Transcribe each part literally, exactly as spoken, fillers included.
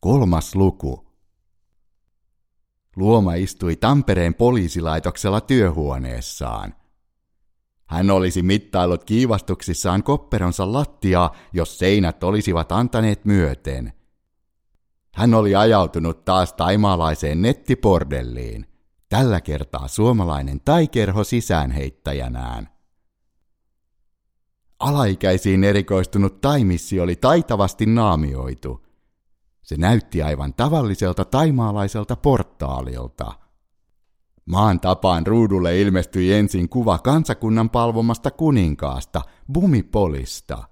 Kolmas luku. Luoma istui Tampereen poliisilaitoksella työhuoneessaan. Hän olisi mittaillut kiivastuksissaan kopperonsa lattiaa, jos seinät olisivat antaneet myöten. Hän oli ajautunut taas taimaalaiseen nettipordelliin, tällä kertaa suomalainen taikerho sisäänheittäjänään. Alaikäisiin erikoistunut taimissi oli taitavasti naamioitu. Se näytti aivan tavalliselta taimaalaiselta portaalilta. Maan tapaan ruudulle ilmestyi ensin kuva kansakunnan palvomasta kuninkaasta, Bumipolista.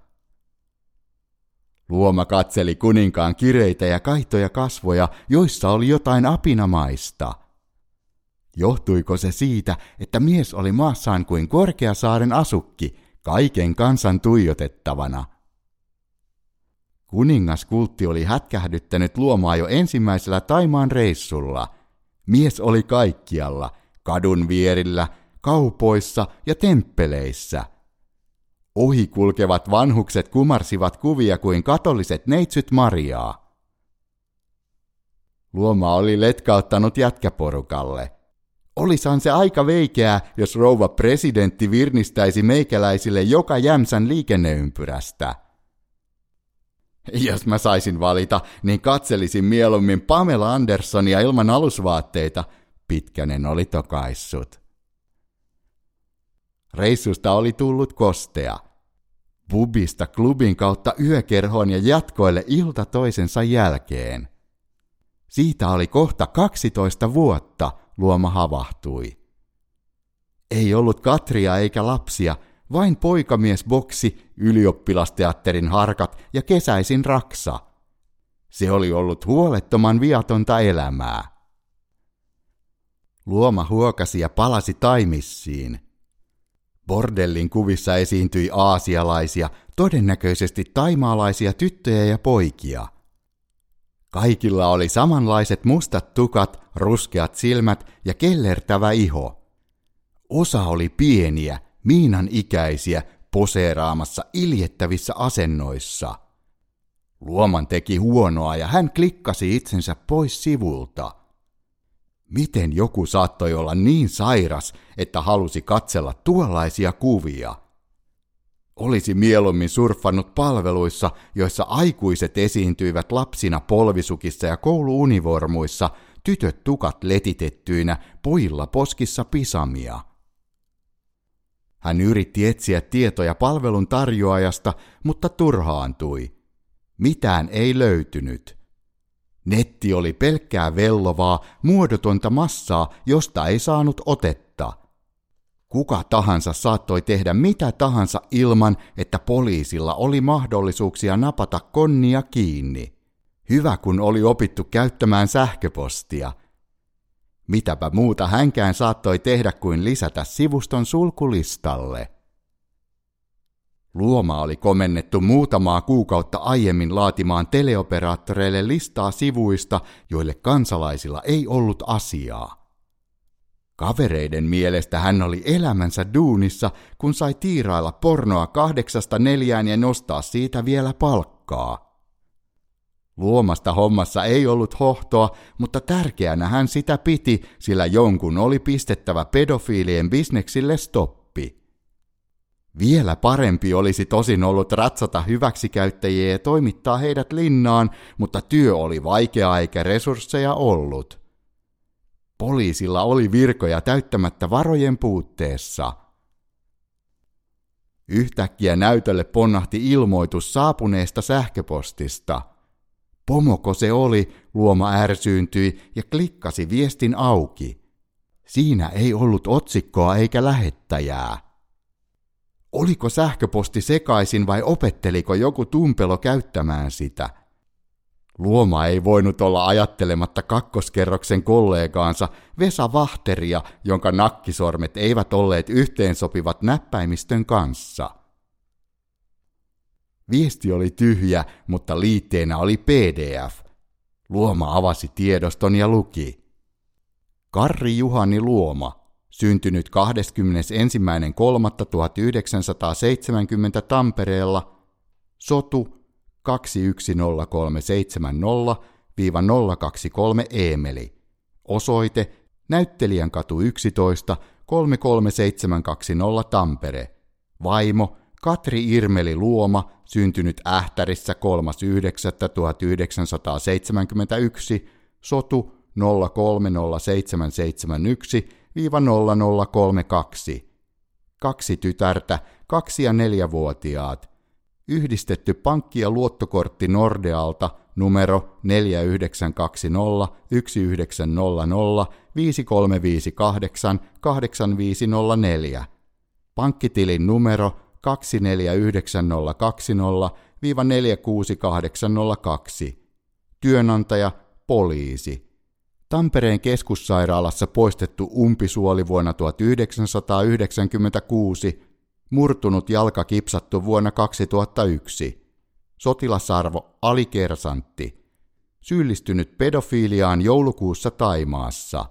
Luoma katseli kuninkaan kireitä ja kaitoja kasvoja, joissa oli jotain apinamaista. Johtuiko se siitä, että mies oli maassaan kuin Korkeasaaren asukki, kaiken kansan tuijotettavana? Kuningaskultti oli hätkähdyttänyt Luomaa jo ensimmäisellä Thaimaan reissulla. Mies oli kaikkialla, kadun vierillä, kaupoissa ja temppeleissä. Ohikulkevat vanhukset kumarsivat kuvia kuin katoliset neitsyt Mariaa. Luoma oli letkauttanut jätkäporukalle. Olisahan se aika veikeää, jos rouva presidentti virnistäisi meikäläisille joka jämsän liikenneympyrästä. Jos mä saisin valita, niin katselisin mieluummin Pamela Andersonia ilman alusvaatteita, Pitkänen oli tokaissut. Reissusta oli tullut kostea. Pubista klubin kautta yökerhoon ja jatkoille ilta toisensa jälkeen. Siitä oli kohta kaksitoista vuotta, Luoma havahtui. Ei ollut Katria eikä lapsia, vain poikamiesboksi, ylioppilasteatterin harkat ja kesäisin raksa. Se oli ollut huolettoman viatonta elämää. Luoma huokasi ja palasi taimissiin. Bordellin kuvissa esiintyi aasialaisia, todennäköisesti taimaalaisia tyttöjä ja poikia. Kaikilla oli samanlaiset mustat tukat, ruskeat silmät ja kellertävä iho. Osa oli pieniä, Miinan ikäisiä, poseeraamassa iljettävissä asennoissa. Luoman teki huonoa ja hän klikkasi itsensä pois sivulta. Miten joku saattoi olla niin sairas, että halusi katsella tuollaisia kuvia? Olisi mieluummin surffannut palveluissa, joissa aikuiset esiintyivät lapsina polvisukissa ja kouluunivormuissa, tytöt tukat letitettyinä, pojilla poskissa pisamia. Hän yritti etsiä tietoja palvelun tarjoajasta, mutta turhaantui. Mitään ei löytynyt. Netti oli pelkkää vellovaa, muodotonta massaa, josta ei saanut otetta. Kuka tahansa saattoi tehdä mitä tahansa ilman, että poliisilla oli mahdollisuuksia napata konnia kiinni. Hyvä kun oli opittu käyttämään sähköpostia. Mitäpä muuta hänkään saattoi tehdä kuin lisätä sivuston sulkulistalle. Luoma oli komennettu muutamaa kuukautta aiemmin laatimaan teleoperaattoreille listaa sivuista, joille kansalaisilla ei ollut asiaa. Kavereiden mielestä hän oli elämänsä duunissa, kun sai tiirailla pornoa kahdeksasta neljään ja nostaa siitä vielä palkkaa. Luomasta hommassa ei ollut hohtoa, mutta tärkeänä hän sitä piti, sillä jonkun oli pistettävä pedofiilien bisneksille stoppi. Vielä parempi olisi tosin ollut ratsata hyväksikäyttäjiä ja toimittaa heidät linnaan, mutta työ oli vaikeaa eikä resursseja ollut. Poliisilla oli virkoja täyttämättä varojen puutteessa. Yhtäkkiä näytölle ponnahti ilmoitus saapuneesta sähköpostista. Pomoko se oli, Luoma ärsyyntyi ja klikkasi viestin auki. Siinä ei ollut otsikkoa eikä lähettäjää. Oliko sähköposti sekaisin vai opetteliko joku tumpelo käyttämään sitä? Luoma ei voinut olla ajattelematta kakkoskerroksen kollegaansa Vesa Vahteria, jonka nakkisormet eivät olleet yhteensopivat näppäimistön kanssa. Viesti oli tyhjä, mutta liitteenä oli P D F. Luoma avasi tiedoston ja luki. Karri Juhani Luoma, syntynyt kahdeskymmenesensimmäinen kolmatta tuhatyhdeksänsataaseitsemänkymmentä Tampereella, sotu kaksi yksi nolla kolme seitsemän nolla nolla kaksi kolme Eemeli. Osoite Näyttelijän katu yksitoista kolme kolme seitsemän kaksi nolla Tampere. Vaimo Katri Irmeli Luoma, syntynyt Ähtärissä kolmas yhdeksättä tuhatyhdeksänsataaseitsemänkymmentäyksi, sotu nolla kolme nolla seitsemän seitsemän yksi nolla nolla kolme kaksi. Kaksi tytärtä, kaksi- ja neljävuotiaat. Yhdistetty pankki- ja luottokortti Nordealta numero neljä yhdeksän kaksi nolla yksi yhdeksän nolla nolla viisi kolme viisi kahdeksan kahdeksan viisi nolla neljä. Pankkitilin numero kaksi neljä yhdeksän nolla kaksi nolla neljä kuusi kahdeksan nolla kaksi. Työnantaja poliisi. Tampereen keskussairaalassa poistettu umpisuoli vuonna tuhatyhdeksänsataayhdeksänkymmentäkuusi, murtunut jalka kipsattu vuonna kaksituhattayksi. Sotilasarvo alikersantti. Syyllistynyt pedofiiliaan joulukuussa Thaimaassa.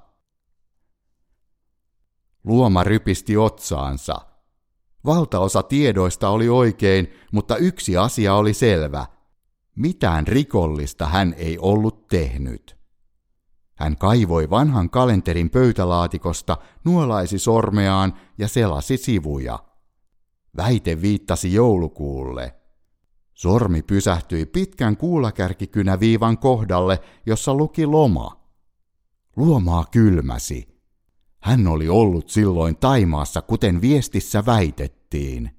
Luoma rypisti otsaansa. Valtaosa tiedoista oli oikein, mutta yksi asia oli selvä. Mitään rikollista hän ei ollut tehnyt. Hän kaivoi vanhan kalenterin pöytälaatikosta, nuolaisi sormeaan ja selasi sivuja. Väite viittasi joulukuulle. Sormi pysähtyi pitkän kuulakärkikynäviivan kohdalle, jossa luki loma. Luomaa kylmäsi. Hän oli ollut silloin Thaimaassa, kuten viestissä väitettiin.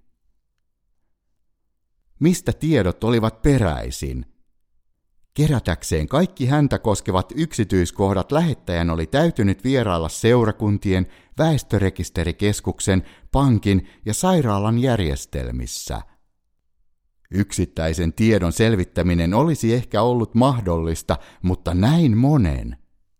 Mistä tiedot olivat peräisin? Kerätäkseen kaikki häntä koskevat yksityiskohdat lähettäjän oli täytynyt vierailla seurakuntien, väestörekisterikeskuksen, pankin ja sairaalan järjestelmissä. Yksittäisen tiedon selvittäminen olisi ehkä ollut mahdollista, mutta näin monen.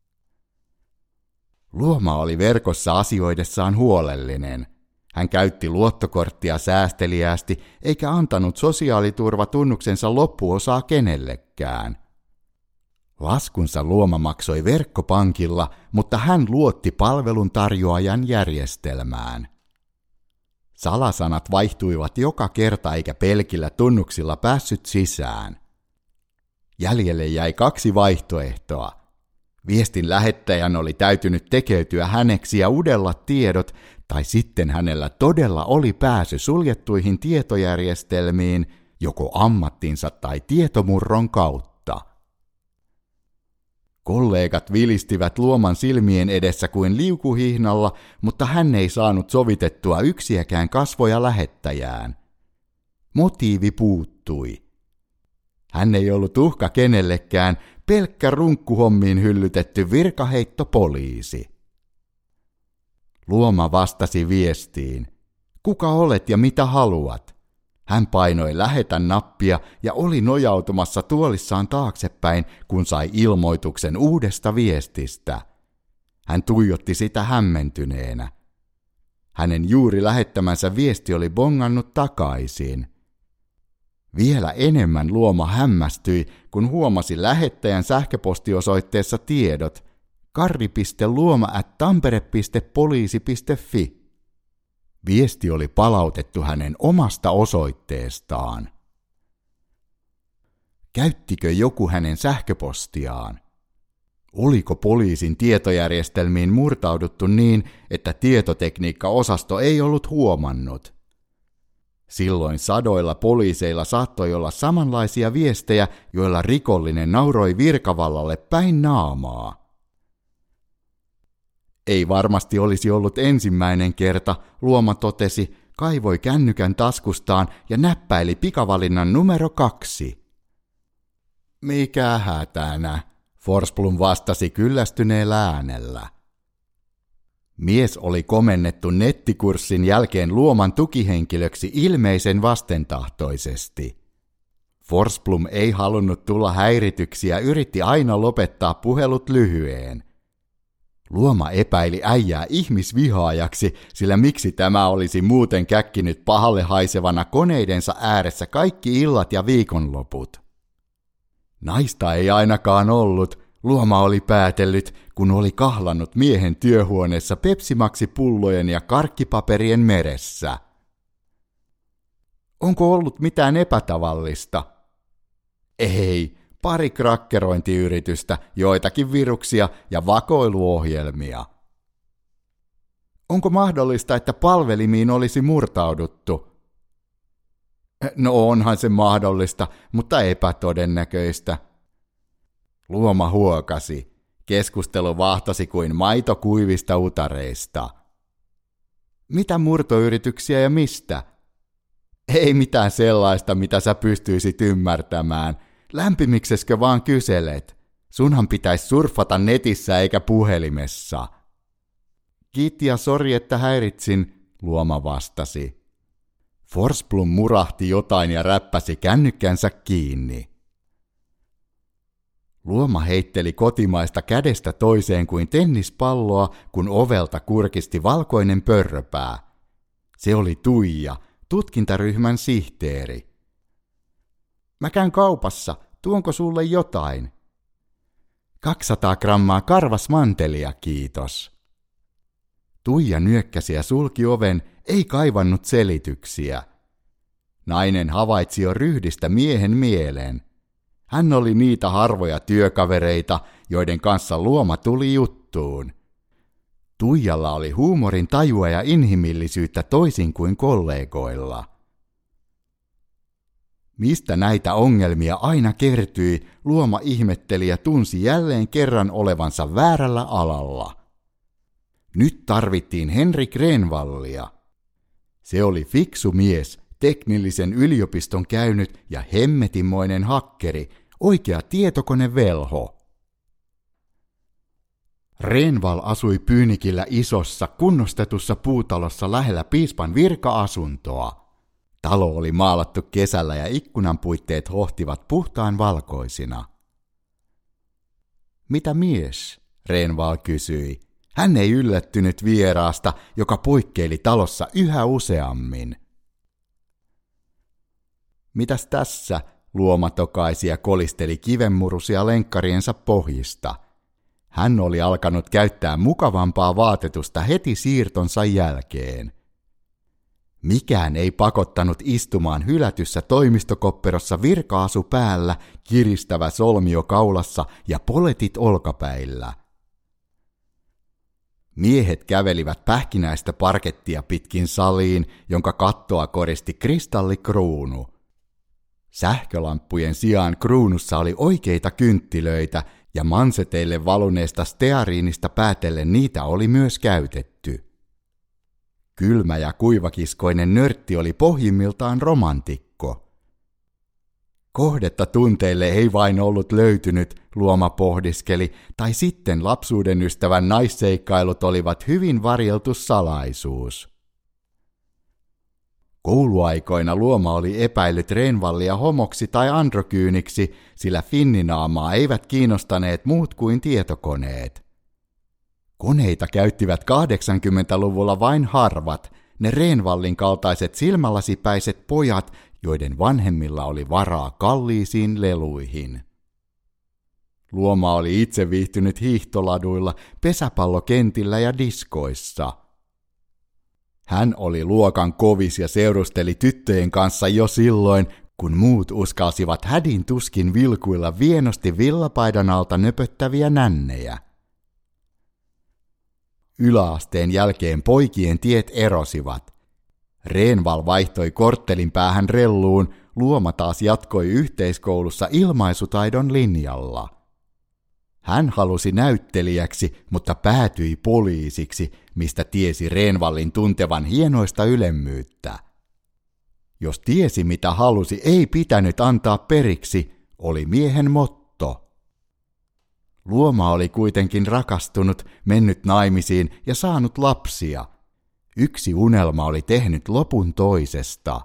Luoma oli verkossa asioidessaan huolellinen. Hän käytti luottokorttia säästeliäästi eikä antanut sosiaaliturvatunnuksensa loppuosaa kenellekään. Laskunsa Luoma maksoi verkkopankilla, mutta hän luotti palveluntarjoajan järjestelmään. Salasanat vaihtuivat joka kerta eikä pelkillä tunnuksilla päässyt sisään. Jäljelle jäi kaksi vaihtoehtoa. Viestin lähettäjän oli täytynyt tekeytyä häneksi ja udella tiedot, tai sitten hänellä todella oli pääsy suljettuihin tietojärjestelmiin, joko ammattinsa tai tietomurron kautta. Kollegat vilistivät Luoman silmien edessä kuin liukuhihnalla, mutta hän ei saanut sovitettua yksiäkään kasvoja lähettäjään. Motiivi puuttui. Hän ei ollut uhka kenellekään, pelkkä runkkuhommiin hyllytetty virkaheittopoliisi. Luoma vastasi viestiin. Kuka olet ja mitä haluat? Hän painoi lähetä nappia ja oli nojautumassa tuolissaan taaksepäin, kun sai ilmoituksen uudesta viestistä. Hän tuijotti sitä hämmentyneenä. Hänen juuri lähettämänsä viesti oli bongannut takaisin. Vielä enemmän Luoma hämmästyi, kun huomasi lähettäjän sähköpostiosoitteessa tiedot karri piste luoma ät tampere piste poliisi piste fi. Viesti oli palautettu hänen omasta osoitteestaan. Käyttikö joku hänen sähköpostiaan? Oliko poliisin tietojärjestelmiin murtauduttu niin, että tietotekniikkaosasto ei ollut huomannut? Silloin sadoilla poliiseilla saattoi olla samanlaisia viestejä, joilla rikollinen nauroi virkavallalle päin naamaa. Ei varmasti olisi ollut ensimmäinen kerta, Luoma totesi, kaivoi kännykän taskustaan ja näppäili pikavalinnan numero kaksi. Mikä hätänä, Forsblom vastasi kyllästyneellä äänellä. Mies oli komennettu nettikurssin jälkeen Luoman tukihenkilöksi ilmeisen vastentahtoisesti. Forsblom ei halunnut tulla häirityksi ja yritti aina lopettaa puhelut lyhyeen. Luoma epäili äijää ihmisvihaajaksi, sillä miksi tämä olisi muuten käkkinyt pahalle haisevana koneidensa ääressä kaikki illat ja viikonloput. Naista ei ainakaan ollut, Luoma oli päätellyt, kun oli kahlannut miehen työhuoneessa pepsimaksipullojen ja karkkipaperien meressä. Onko ollut mitään epätavallista? Ei, pari krakkerointiyritystä, joitakin viruksia ja vakoiluohjelmia. Onko mahdollista, että palvelimiin olisi murtauduttu? No onhan se mahdollista, mutta epätodennäköistä. Luoma huokasi. Keskustelu vahtasi kuin maito kuivista utareista. Mitä murtoyrityksiä ja mistä? Ei mitään sellaista, mitä sä pystyisit ymmärtämään. Lämpimikseskö vaan kyselet? Sunhan pitäisi surfata netissä eikä puhelimessa. Kiitti ja sori, että häiritsin, Luoma vastasi. Forsblom murahti jotain ja räppäsi kännykkänsä kiinni. Luoma heitteli kotimaista kädestä toiseen kuin tennispalloa, kun ovelta kurkisti valkoinen pörröpää. Se oli Tuija, tutkintaryhmän sihteeri. Mä käyn kaupassa, tuonko sulle jotain? kaksisataa grammaa karvasmantelia, kiitos. Tuija nyökkäsi ja sulki oven, ei kaivannut selityksiä. Nainen havaitsi jo ryhdistä miehen mieleen. Hän oli niitä harvoja työkavereita, joiden kanssa Luoma tuli juttuun. Tuijalla oli huumorin tajua ja inhimillisyyttä toisin kuin kollegoilla. Mistä näitä ongelmia aina kertyi, Luoma ihmetteli ja tunsi jälleen kerran olevansa väärällä alalla. Nyt tarvittiin Henrik Renvallia. Se oli fiksu mies, teknillisen yliopiston käynyt ja hemmetinmoinen hakkeri, oikea tietokonevelho. Renval asui Pyynikillä isossa, kunnostetussa puutalossa lähellä piispan virka-asuntoa. Talo oli maalattu kesällä ja ikkunan puitteet hohtivat puhtaan valkoisina. Mitä mies? Renval kysyi. Hän ei yllättynyt vieraasta, joka poikkeili talossa yhä useammin. Mitäs tässä? Luoma tokaisi ja kolisteli kivenmurusia lenkkariensa pohjista. Hän oli alkanut käyttää mukavampaa vaatetusta heti siirtonsa jälkeen. Mikään ei pakottanut istumaan hylätyssä toimistokopperossa virka-asu päällä, kiristävä solmio kaulassa ja poletit olkapäillä. Miehet kävelivät pähkinäistä parkettia pitkin saliin, jonka kattoa koristi kristallikruunu. Sähkölamppujen sijaan kruunussa oli oikeita kynttilöitä, ja manseteille valuneesta steariinista päätellen niitä oli myös käytetty. Kylmä ja kuivakiskoinen nörtti oli pohjimmiltaan romantikko. Kohdetta tunteille ei vain ollut löytynyt, Luoma pohdiskeli, tai sitten lapsuuden ystävän naisseikkailut olivat hyvin varjeltu salaisuus. Kouluaikoina Luoma oli epäillyt Renvallia homoksi tai androkyyniksi, sillä finninaamaa eivät kiinnostaneet muut kuin tietokoneet. Koneita käyttivät kahdeksankymmentäluvulla vain harvat, ne Renvallin kaltaiset silmälasipäiset pojat, joiden vanhemmilla oli varaa kalliisiin leluihin. Luoma oli itse viihtynyt hiihtoladuilla, pesäpallokentillä ja diskoissa. Hän oli luokan kovis ja seurusteli tyttöjen kanssa jo silloin, kun muut uskalsivat hädin tuskin vilkuilla vienosti villapaidan alta nöpöttäviä nännejä. Yläasteen jälkeen poikien tiet erosivat. Renval vaihtoi korttelin päähän relluun, Luoma taas jatkoi yhteiskoulussa ilmaisutaidon linjalla. Hän halusi näyttelijäksi, mutta päätyi poliisiksi, mistä tiesi Renvallin tuntevan hienoista ylemmyyttä. Jos tiesi mitä halusi, ei pitänyt antaa periksi, oli miehen motto. Luoma oli kuitenkin rakastunut, mennyt naimisiin ja saanut lapsia. Yksi unelma oli tehnyt lopun toisesta.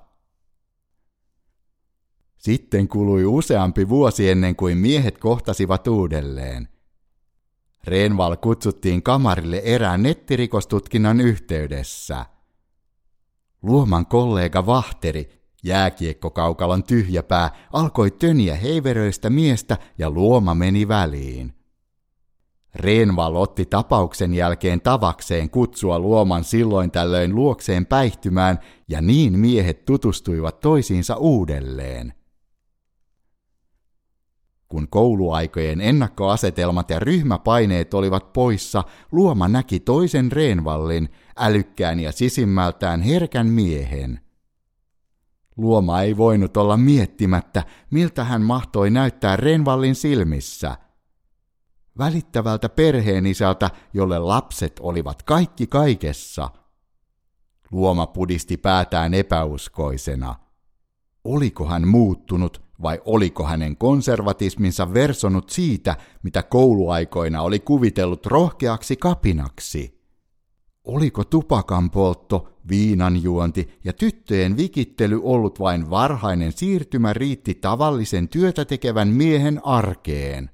Sitten kului useampi vuosi ennen kuin miehet kohtasivat uudelleen. Renval kutsuttiin kamarille erään nettirikostutkinnan yhteydessä. Luoman kollega Vahteri, jääkiekkokaukalon tyhjäpää, alkoi töniä heiveröistä miestä ja Luoma meni väliin. Renval otti tapauksen jälkeen tavakseen kutsua Luoman silloin tällöin luokseen päihtymään, ja niin miehet tutustuivat toisiinsa uudelleen. kun kouluaikojen ennakkoasetelmat ja ryhmäpaineet olivat poissa, Luoma näki toisen Reenvallin, älykkään ja sisimmältään herkän miehen. Luoma ei voinut olla miettimättä, miltä hän mahtoi näyttää Reenvallin silmissä. Välittävältä perheenisältä, jolle lapset olivat kaikki kaikessa. Luoma pudisti päätään epäuskoisena. Oliko hän muuttunut vai oliko hänen konservatisminsa versonut siitä, mitä kouluaikoina oli kuvitellut rohkeaksi kapinaksi? Oliko tupakan poltto, viinanjuonti ja tyttöjen vikittely ollut vain varhainen siirtymä riitti tavallisen työtä tekevän miehen arkeen?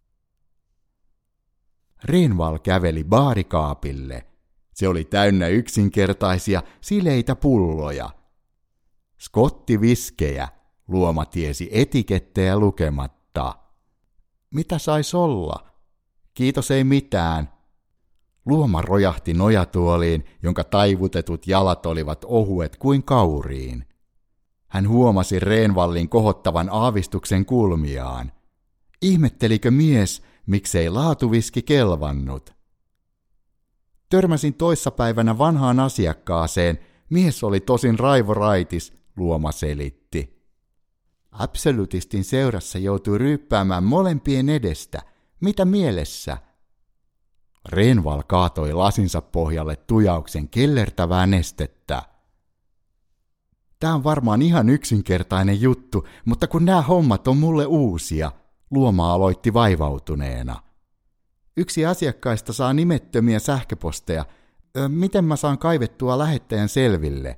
Reenvall käveli baarikaapille. Se oli täynnä yksinkertaisia, sileitä pulloja. Skottiviskejä, Luoma tiesi etikettejä lukematta. Mitä sais olla? Kiitos ei mitään. Luoma rojahti nojatuoliin, jonka taivutetut jalat olivat ohuet kuin kauriin. Hän huomasi Reenvallin kohottavan aavistuksen kulmiaan. Ihmettelikö mies, miksei laatuviski kelvannut? Törmäsin toissapäivänä vanhaan asiakkaaseen. Mies oli tosin raivoraitis, Luoma selitti. Absolutistin seurassa joutui ryyppäämään molempien edestä. Mitä mielessä? Reenvall kaatoi lasinsa pohjalle tujauksen kellertävää nestettä. Tää on varmaan ihan yksinkertainen juttu, mutta kun nämä hommat on mulle uusia, Luoma aloitti vaivautuneena. Yksi asiakkaista saa nimettömiä sähköposteja. Ö, miten mä saan kaivettua lähettäjän selville?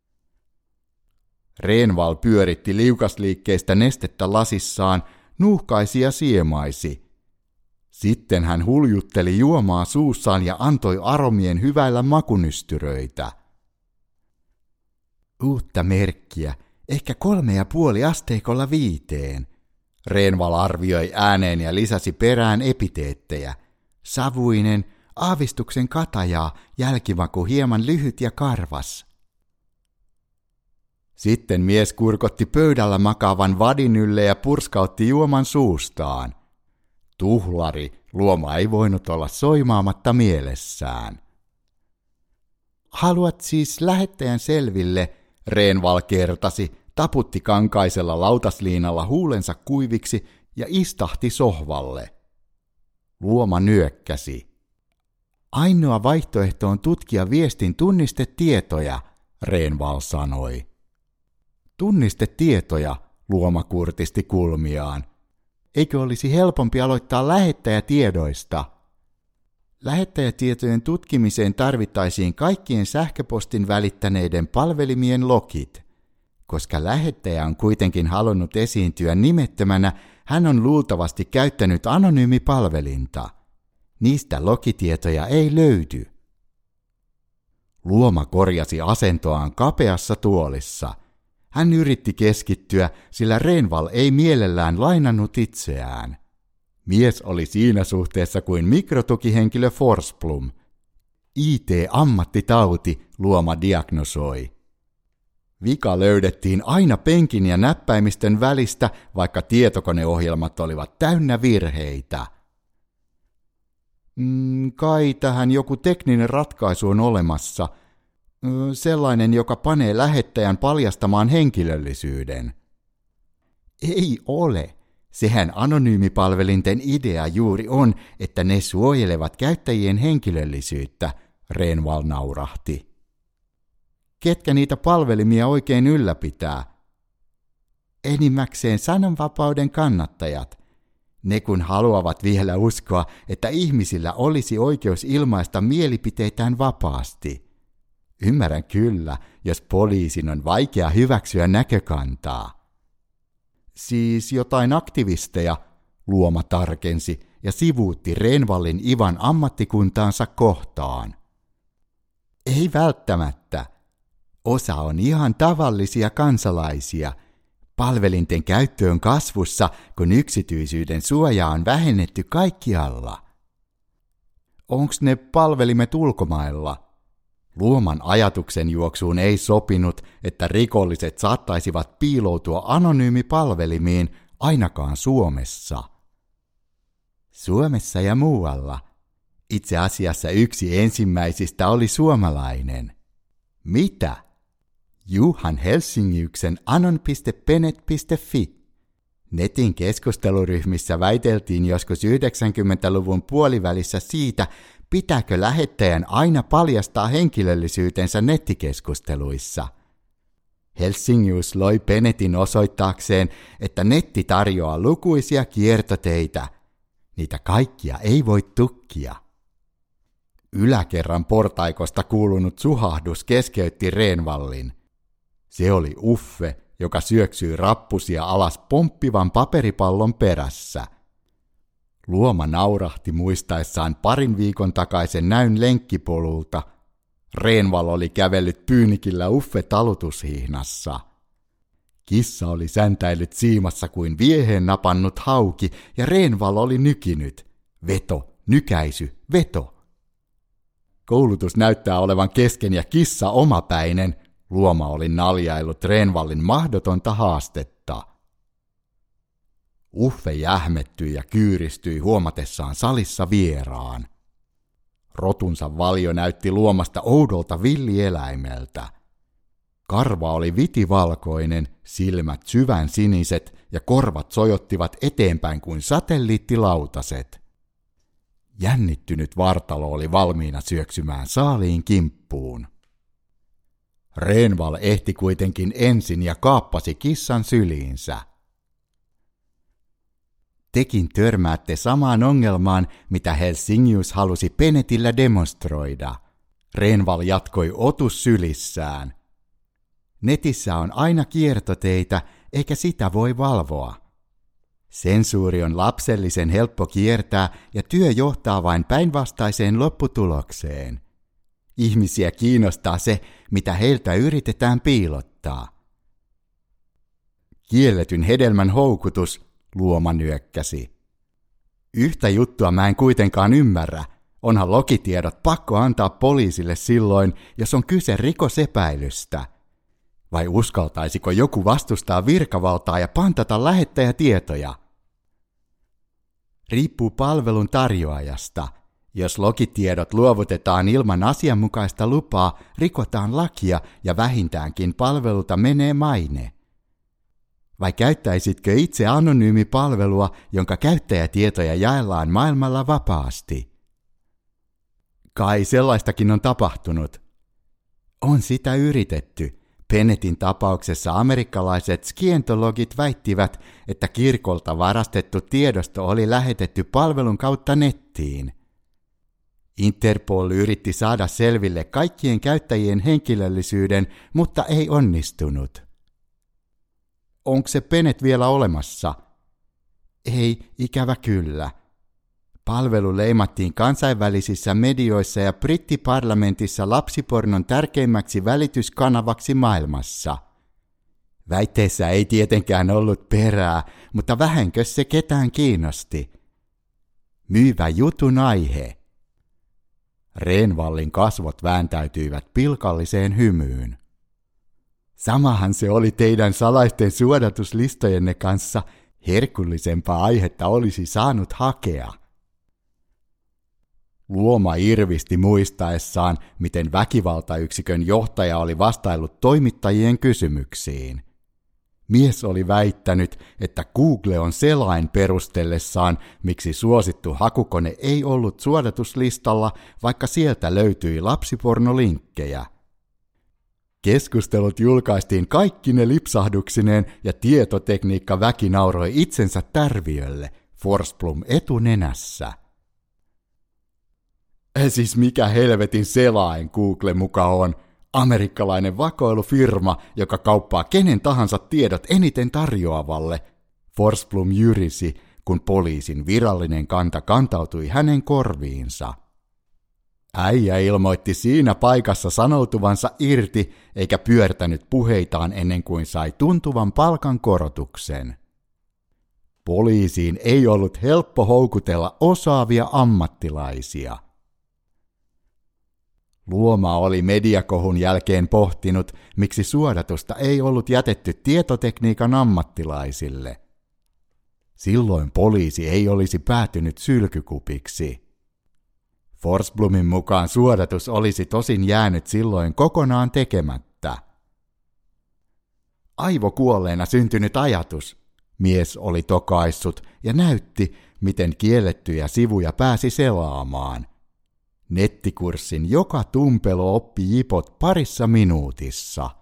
Reenvall pyöritti liukasliikkeistä nestettä lasissaan, nuuhkaisi ja siemaisi. Sitten hän huljutteli juomaa suussaan ja antoi aromien hyväillä makunystyröitä. Uutta merkkiä, ehkä kolme ja puoli asteikolla viiteen. Reenvall arvioi ääneen ja lisäsi perään epiteettejä. Savuinen, aavistuksen katajaa, jälkimaku hieman lyhyt ja karvas. Sitten mies kurkotti pöydällä makaavan vadin ylle ja purskautti juoman suustaan. Tuhlari, Luoma ei voinut olla soimaamatta mielessään. Haluat siis lähettäjän selville, Reenvall kertasi, taputti kankaisella lautasliinalla huulensa kuiviksi ja istahti sohvalle. Luoma nyökkäsi. Ainoa vaihtoehto on tutkia viestin tunnistetietoja, Reenvall sanoi. Tunnistetietoja, Luoma kurtisti kulmiaan. Eikö olisi helpompi aloittaa lähettäjätiedoista? Lähettäjätietojen tutkimiseen tarvittaisiin kaikkien sähköpostin välittäneiden palvelimien logit. Koska lähettäjä on kuitenkin halunnut esiintyä nimettömänä, hän on luultavasti käyttänyt anonyymipalvelinta. Niistä logitietoja ei löydy. Luoma korjasi asentoaan kapeassa tuolissa. Hän yritti keskittyä, sillä Reenvall ei mielellään lainannut itseään. Mies oli siinä suhteessa kuin mikrotukihenkilö Forsblom. I T-ammattitauti, Luoma diagnosoi. Vika löydettiin aina penkin ja näppäimistön välistä, vaikka tietokoneohjelmat olivat täynnä virheitä. Mm, kai tähän joku tekninen ratkaisu on olemassa. Sellainen, joka panee lähettäjän paljastamaan henkilöllisyyden. Ei ole. Sehän anonyymipalvelinten idea juuri on, että ne suojelevat käyttäjien henkilöllisyyttä, Reenvall naurahti. Ketkä niitä palvelimia oikein ylläpitää? Enimmäkseen sananvapauden kannattajat. Ne kun haluavat vielä uskoa, että ihmisillä olisi oikeus ilmaista mielipiteitään vapaasti. Ymmärrän kyllä, jos poliisin on vaikea hyväksyä näkökantaa. Siis jotain aktivisteja, Luoma tarkensi ja sivuutti Reenvallin Ivan ammattikuntaansa kohtaan. Ei välttämättä. Osa on ihan tavallisia kansalaisia. Palvelinten käyttö on kasvussa, kun yksityisyyden suoja on vähennetty kaikkialla. Onks ne palvelimet ulkomailla? Luoman ajatuksen juoksuun ei sopinut, että rikolliset saattaisivat piiloutua anonyymipalvelimiin ainakaan Suomessa. Suomessa ja muualla. Itse asiassa yksi ensimmäisistä oli suomalainen. Mitä? Juhan Helsingyksen anon piste penet piste fi. Netin keskusteluryhmissä väiteltiin joskus yhdeksänkymmentäluvun puolivälissä siitä, pitääkö lähettäjän aina paljastaa henkilöllisyytensä nettikeskusteluissa. Helsingius loi Penetin osoittaakseen, että netti tarjoaa lukuisia kiertoteitä. Niitä kaikkia ei voi tukkia. Yläkerran portaikosta kuulunut suhahdus keskeytti Reenvallin. Se oli Uffe, joka syöksyi rappusia alas pomppivan paperipallon perässä. Luoma naurahti muistaessaan parin viikon takaisen näyn lenkkipolulta. Reenval oli kävellyt pyynikillä Uffe talutushihnassa. Kissa oli säntäillyt siimassa kuin vieheen napannut hauki, ja Reenval oli nykinyt. Veto, nykäisy, veto. Koulutus näyttää olevan kesken ja kissa omapäinen. Luoma oli naljaillut Reenvallin mahdotonta haastetta. Uffe jähmettyi ja kyyristyi huomatessaan salissa vieraan. Rotunsa valio näytti Luomasta oudolta villieläimeltä. Karva oli vitivalkoinen, silmät syvän siniset ja korvat sojottivat eteenpäin kuin satelliittilautaset. Jännittynyt vartalo oli valmiina syöksymään saaliin kimppuun. Reenval ehti kuitenkin ensin ja kaappasi kissan syliinsä. Tekin törmäätte samaan ongelmaan, mitä Helsingius halusi Penetillä demonstroida. Reenval jatkoi otus sylissään. Netissä on aina kiertoteitä, eikä sitä voi valvoa. Sensuuri on lapsellisen helppo kiertää ja työ johtaa vain päinvastaiseen lopputulokseen. Ihmisiä kiinnostaa se, mitä heiltä yritetään piilottaa. Kielletyn hedelmän houkutus, Luoma nyökkäsi. Yhtä juttua mä en kuitenkaan ymmärrä. Onhan lokitiedot pakko antaa poliisille silloin, jos on kyse rikosepäilystä. Vai uskaltaisiko joku vastustaa virkavaltaa ja pantata lähettäjätietoja? Riippuu palvelun tarjoajasta. Jos lokitiedot luovutetaan ilman asianmukaista lupaa, rikotaan lakia ja vähintäänkin palvelulta menee maine. Vai käyttäisitkö itse anonyymipalvelua, jonka käyttäjätietoja jaellaan maailmalla vapaasti? Kai sellaistakin on tapahtunut. On sitä yritetty. Penetin tapauksessa amerikkalaiset skientologit väittivät, että kirkolta varastettu tiedosto oli lähetetty palvelun kautta nettiin. Interpol yritti saada selville kaikkien käyttäjien henkilöllisyyden, mutta ei onnistunut. Onko se Penet vielä olemassa? Ei, ikävä kyllä. Palvelu leimattiin kansainvälisissä medioissa ja brittiparlamentissa lapsipornon tärkeimmäksi välityskanavaksi maailmassa. Väitteessä ei tietenkään ollut perää, mutta vähänkö se ketään kiinnosti? Myyvä jutun aihe. Reenvallin kasvot vääntäytyivät pilkalliseen hymyyn. Samahan se oli teidän salaisten suodatuslistojenne kanssa, herkullisempaa aihetta olisi saanut hakea. Luoma irvisti muistaessaan, miten väkivaltayksikön johtaja oli vastaillut toimittajien kysymyksiin. Mies oli väittänyt, että Google on selain perustellessaan, miksi suosittu hakukone ei ollut suodatuslistalla, vaikka sieltä löytyi lapsipornolinkkejä. Keskustelut julkaistiin kaikkine lipsahduksineen ja tietotekniikka väki nauroi itsensä tärviölle, Forsblom etunenässä. Siis mikä helvetin selain Google muka on? Amerikkalainen vakoilufirma, joka kauppaa kenen tahansa tiedot eniten tarjoavalle. Forsblom jyrisi, kun poliisin virallinen kanta kantautui hänen korviinsa. Äijä ilmoitti siinä paikassa sanoutuvansa irti, eikä pyörtänyt puheitaan ennen kuin sai tuntuvan palkankorotuksen. Poliisiin ei ollut helppo houkutella osaavia ammattilaisia. Luoma oli mediakohun jälkeen pohtinut, miksi suodatusta ei ollut jätetty tietotekniikan ammattilaisille. Silloin poliisi ei olisi päätynyt sylkykupiksi. Forsblomin mukaan suodatus olisi tosin jäänyt silloin kokonaan tekemättä. Aivokuolleena syntynyt ajatus, mies oli tokaissut ja näytti, miten kiellettyjä sivuja pääsi selaamaan. Nettikurssin joka tumpelo oppi jipot parissa minuutissa.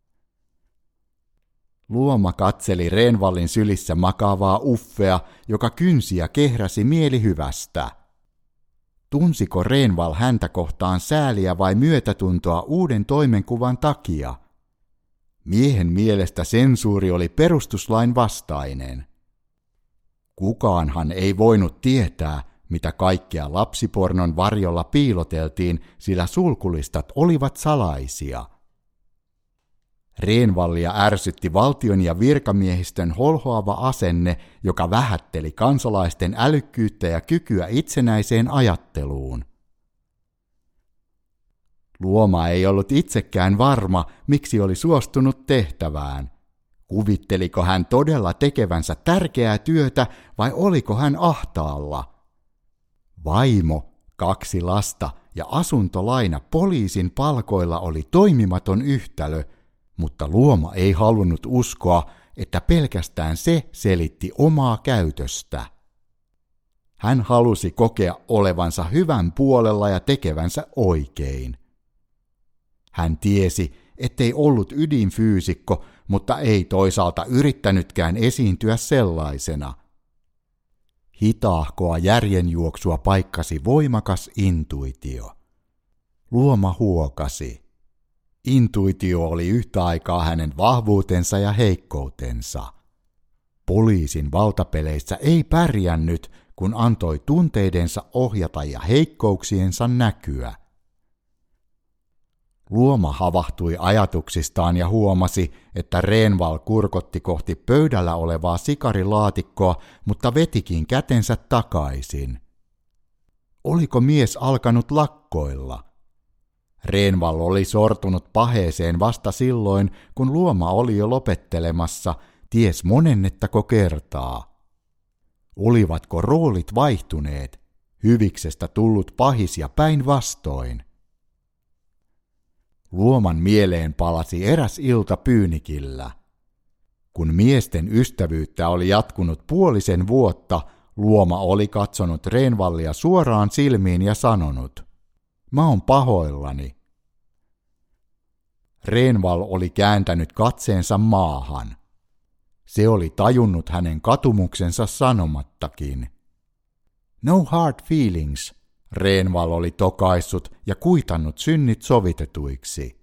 Luoma katseli Renvallin sylissä makaavaa uffea, joka kynsi ja kehräsi mielihyvästä. Tunsiko Renvall häntä kohtaan sääliä vai myötätuntoa uuden toimenkuvan takia? Miehen mielestä sensuuri oli perustuslain vastainen. Kukaanhan ei voinut tietää, mitä kaikkea lapsipornon varjolla piiloteltiin, sillä sulkulistat olivat salaisia. Renvallia ärsytti valtion ja virkamiehistön holhoava asenne, joka vähätteli kansalaisten älykkyyttä ja kykyä itsenäiseen ajatteluun. Luoma ei ollut itsekään varma, miksi oli suostunut tehtävään. Kuvitteliko hän todella tekevänsä tärkeää työtä vai oliko hän ahtaalla? Vaimo, kaksi lasta ja asuntolaina poliisin palkoilla oli toimimaton yhtälö, mutta Luoma ei halunnut uskoa, että pelkästään se selitti omaa käytöstä. Hän halusi kokea olevansa hyvän puolella ja tekevänsä oikein. Hän tiesi, ettei ollut ydinfyysikko, mutta ei toisaalta yrittänytkään esiintyä sellaisena. Hitaahkoa järjenjuoksua paikkasi voimakas intuitio. Luoma huokasi. Intuitio oli yhtä aikaa hänen vahvuutensa ja heikkoutensa. Poliisin valtapeleissä ei pärjännyt, kun antoi tunteidensa ohjata ja heikkouksiensa näkyä. Luoma havahtui ajatuksistaan ja huomasi, että Renvall kurkotti kohti pöydällä olevaa sikarilaatikkoa, mutta vetikin kätensä takaisin. Oliko mies alkanut lakkoilla? Renvall oli sortunut paheeseen vasta silloin, kun Luoma oli jo lopettelemassa, ties monennettako kertaa. Olivatko roolit vaihtuneet, hyviksestä tullut pahis ja päinvastoin? Luoman mieleen palasi eräs ilta Pyynikillä. Kun miesten ystävyyttä oli jatkunut puolisen vuotta, Luoma oli katsonut Renvallia suoraan silmiin ja sanonut, "Mä oon pahoillani." Renvall oli kääntänyt katseensa maahan. Se oli tajunnut hänen katumuksensa sanomattakin. "No hard feelings," Renvall oli tokaissut ja kuitannut synnit sovitetuiksi.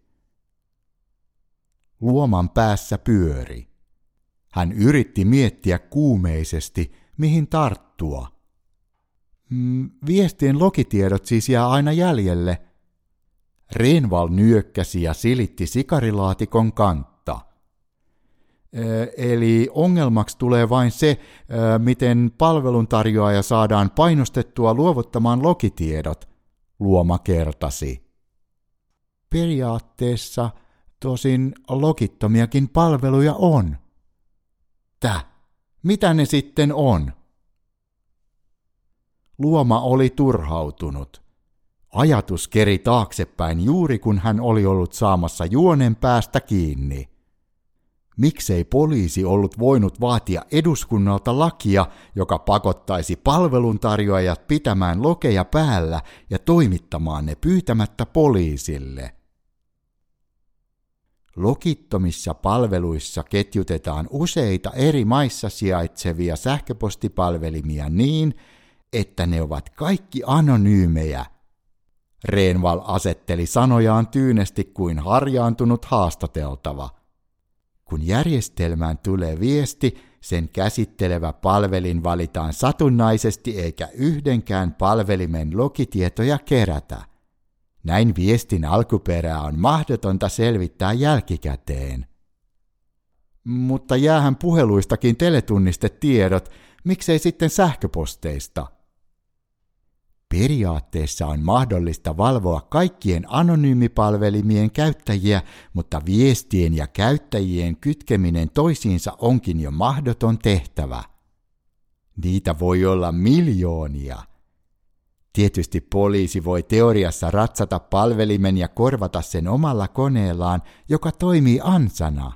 Luoman päässä pyöri. Hän yritti miettiä kuumeisesti, mihin tarttua. Mm, viestien lokitiedot siis jää aina jäljelle. Renvall nyökkäsi ja silitti sikarilaatikon kantta. Eli ongelmaksi tulee vain se, miten palveluntarjoaja saadaan painostettua luovuttamaan lokitiedot, Luoma kertasi. Periaatteessa tosin lokittomiakin palveluja on. Tä, mitä ne sitten on? Luoma oli turhautunut. Ajatus keri taaksepäin juuri kun hän oli ollut saamassa juonen päästä kiinni. Miksei poliisi ollut voinut vaatia eduskunnalta lakia, joka pakottaisi palveluntarjoajat pitämään lokeja päällä ja toimittamaan ne pyytämättä poliisille? Lokittomissa palveluissa ketjutetaan useita eri maissa sijaitsevia sähköpostipalvelimia niin, että ne ovat kaikki anonyymejä. Renvall asetteli sanojaan tyynesti kuin harjaantunut haastateltava. Kun järjestelmään tulee viesti, sen käsittelevä palvelin valitaan satunnaisesti eikä yhdenkään palvelimen lokitietoja kerätä. Näin viestin alkuperää on mahdotonta selvittää jälkikäteen. Mutta jäähän puheluistakin teletunnistetiedot, miksei sitten sähköposteista? Periaatteessa on mahdollista valvoa kaikkien anonyymipalvelimien käyttäjiä, mutta viestien ja käyttäjien kytkeminen toisiinsa onkin jo mahdoton tehtävä. Niitä voi olla miljoonia. Tietysti poliisi voi teoriassa ratsata palvelimen ja korvata sen omalla koneellaan, joka toimii ansana.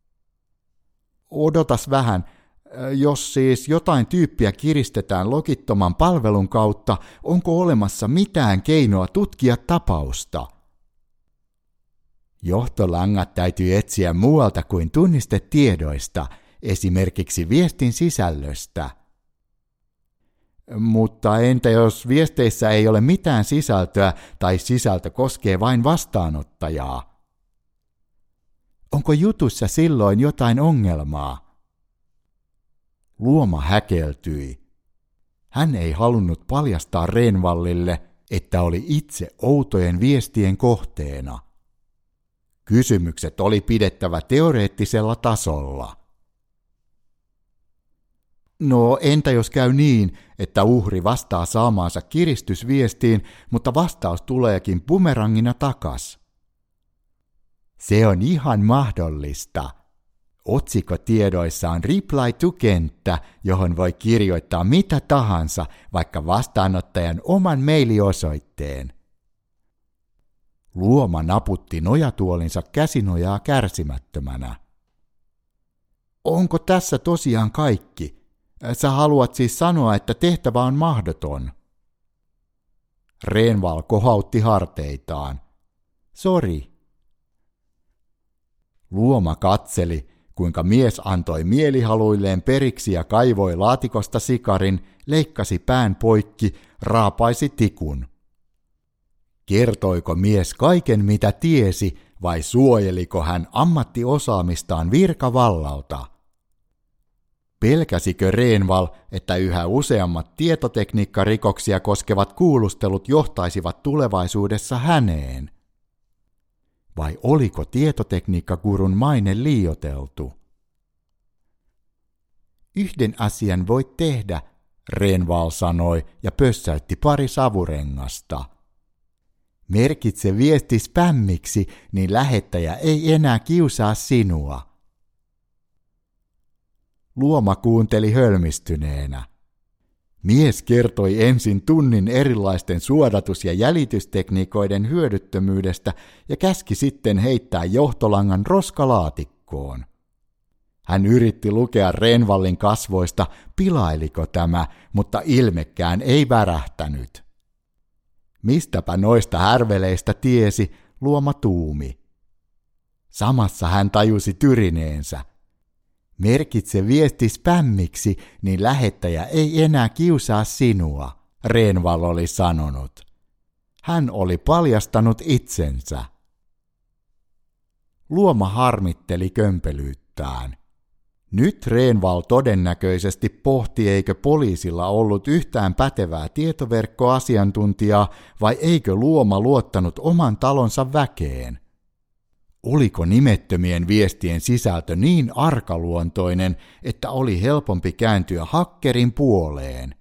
Odotas vähän, jos siis jotain tyyppiä kiristetään logittoman palvelun kautta, onko olemassa mitään keinoa tutkia tapausta? Johtolangat täytyy etsiä muualta kuin tunnistetiedoista, esimerkiksi viestin sisällöstä. Mutta entä jos viesteissä ei ole mitään sisältöä tai sisältö koskee vain vastaanottajaa? Onko jutussa silloin jotain ongelmaa? Luoma häkeltyi. Hän ei halunnut paljastaa Renvallille, että oli itse outojen viestien kohteena. Kysymykset oli pidettävä teoreettisella tasolla. No entä jos käy niin, että uhri vastaa saamaansa kiristysviestiin, mutta vastaus tuleekin bumerangina takas? Se on ihan mahdollista. Otsikotiedoissa on reply to-kenttä, johon voi kirjoittaa mitä tahansa, vaikka vastaanottajan oman mailiosoitteen. Luoma naputti nojatuolinsa käsinojaa kärsimättömänä. Onko tässä tosiaan kaikki? Sä haluat siis sanoa, että tehtävä on mahdoton. Renvall kohautti harteitaan. Sori. Luoma katseli, kuinka mies antoi mielihaluilleen periksi ja kaivoi laatikosta sikarin, leikkasi pään poikki, raapaisi tikun. Kertoiko mies kaiken mitä tiesi vai suojeliko hän ammattiosaamistaan virkavallalta? Pelkäsikö Renvall, että yhä useammat tietotekniikkarikoksia koskevat kuulustelut johtaisivat tulevaisuudessa häneen? Vai oliko tietotekniikkagurun maine liioiteltu? Yhden asian voit tehdä, Renvall sanoi ja pössäytti pari savurengasta. Merkitse viesti spämmiksi, niin lähettäjä ei enää kiusaa sinua. Luoma kuunteli hölmistyneenä. Mies kertoi ensin tunnin erilaisten suodatus- ja jäljitystekniikoiden hyödyttömyydestä ja käski sitten heittää johtolangan roskalaatikkoon. Hän yritti lukea Renvallin kasvoista, pilailiko tämä, mutta ilmekään ei värähtänyt. Mistäpä noista härveleistä tiesi, Luoma tuumi. Samassa hän tajusi tyrineensä. Merkitse viesti spämmiksi, niin lähettäjä ei enää kiusaa sinua, Renvall oli sanonut. Hän oli paljastanut itsensä. Luoma harmitteli kömpelyyttään. Nyt Renvall todennäköisesti pohti, eikö poliisilla ollut yhtään pätevää tietoverkkoasiantuntijaa vai eikö Luoma luottanut oman talonsa väkeen. Oliko nimettömien viestien sisältö niin arkaluontoinen, että oli helpompi kääntyä hakkerin puoleen?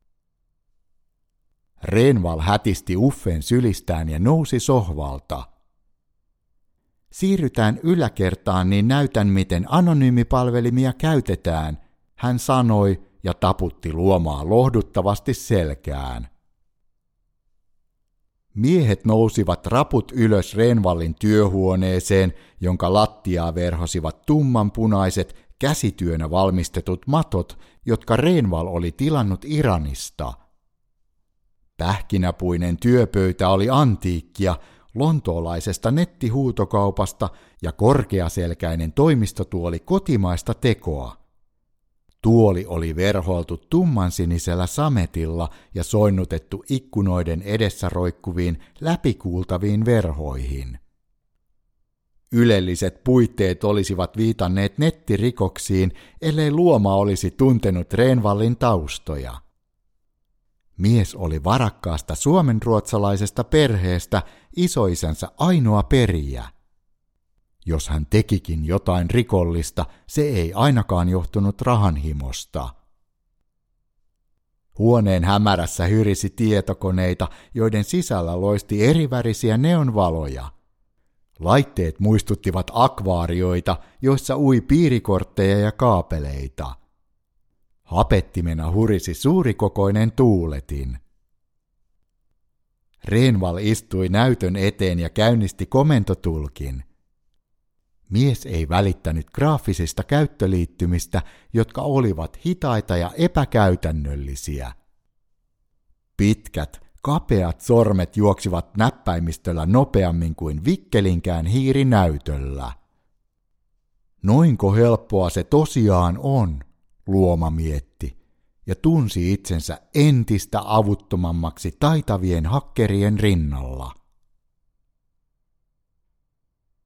Renvall hätisti Uffen sylistään ja nousi sohvalta. Siirrytään yläkertaan, niin näytän, miten anonyymipalvelimia käytetään, hän sanoi ja taputti Luomaa lohduttavasti selkään. Miehet nousivat raput ylös Renvallin työhuoneeseen, jonka lattiaa verhosivat tummanpunaiset, käsityönä valmistetut matot, jotka Renvall oli tilannut Iranista. Pähkinäpuinen työpöytä oli antiikkia, lontoolaisesta nettihuutokaupasta ja korkeaselkäinen toimistotuoli kotimaista tekoa. Tuoli oli verhoiltu tummansinisellä sametilla ja soinnutettu ikkunoiden edessä roikkuviin läpikuultaviin verhoihin. Ylelliset puitteet olisivat viitanneet nettirikoksiin, ellei Luoma olisi tuntenut Renvallin taustoja. Mies oli varakkaasta suomenruotsalaisesta perheestä isoisänsä ainoa perijä. Jos hän tekikin jotain rikollista, se ei ainakaan johtunut rahanhimosta. Huoneen hämärässä hyrisi tietokoneita, joiden sisällä loisti erivärisiä neonvaloja. Laitteet muistuttivat akvaarioita, joissa ui piirikortteja ja kaapeleita. Hapettimena hurisi suurikokoinen tuuletin. Renval istui näytön eteen ja käynnisti komentotulkin. Mies ei välittänyt graafisista käyttöliittymistä, jotka olivat hitaita ja epäkäytännöllisiä. Pitkät, kapeat sormet juoksivat näppäimistöllä nopeammin kuin vikkelinkään hiiri näytöllä. Noinko helppoa se tosiaan on, Luoma mietti, ja tunsi itsensä entistä avuttomammaksi taitavien hakkerien rinnalla.